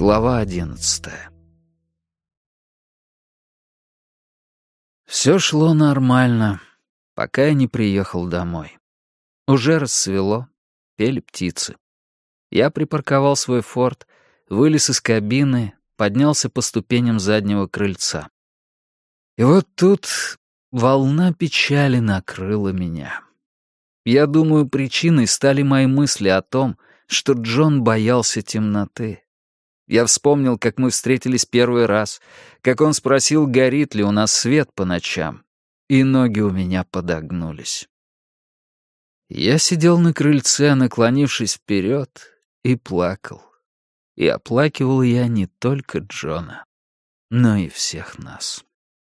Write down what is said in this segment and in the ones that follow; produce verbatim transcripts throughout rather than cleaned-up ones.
Глава одиннадцатая. Все шло нормально, пока я не приехал домой. Уже рассвело, пели птицы. Я припарковал свой форд, вылез из кабины, поднялся по ступеням заднего крыльца. И вот тут волна печали накрыла меня. Я думаю, причиной стали мои мысли о том, что Джон боялся темноты. Я вспомнил, как мы встретились первый раз, как он спросил, горит ли у нас свет по ночам, и ноги у меня подогнулись. Я сидел на крыльце, наклонившись вперед, и плакал. И оплакивал я не только Джона, но и всех нас.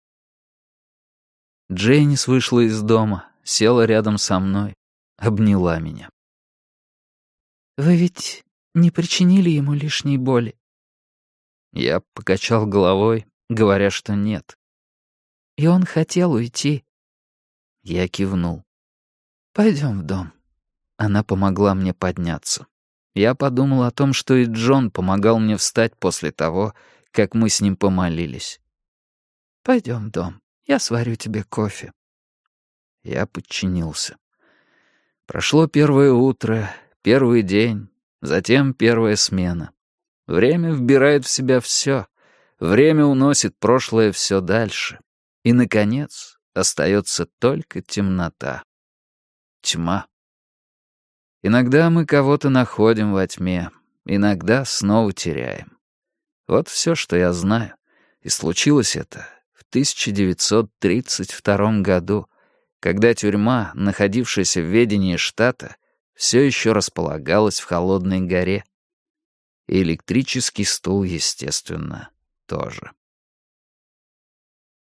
Джейнис вышла из дома, села рядом со мной, обняла меня. «Вы ведь не причинили ему лишней боли?» Я покачал головой, говоря, что нет. «И он хотел уйти?» Я кивнул. «Пойдем в дом». Она помогла мне подняться. Я подумал о том, что и Джон помогал мне встать после того, как мы с ним помолились. «Пойдем в дом, я сварю тебе кофе». Я подчинился. Прошло первое утро, первый день, затем первая смена. Время вбирает в себя все. Время уносит прошлое все дальше. И, наконец, остается только темнота. Тьма. Иногда мы кого-то находим во тьме, иногда снова теряем. Вот все, что я знаю. И случилось это в тысяча девятьсот тридцать втором году, когда тюрьма, находившаяся в ведении штата, все еще располагалась в Холодной горе. И электрический стул, естественно, тоже.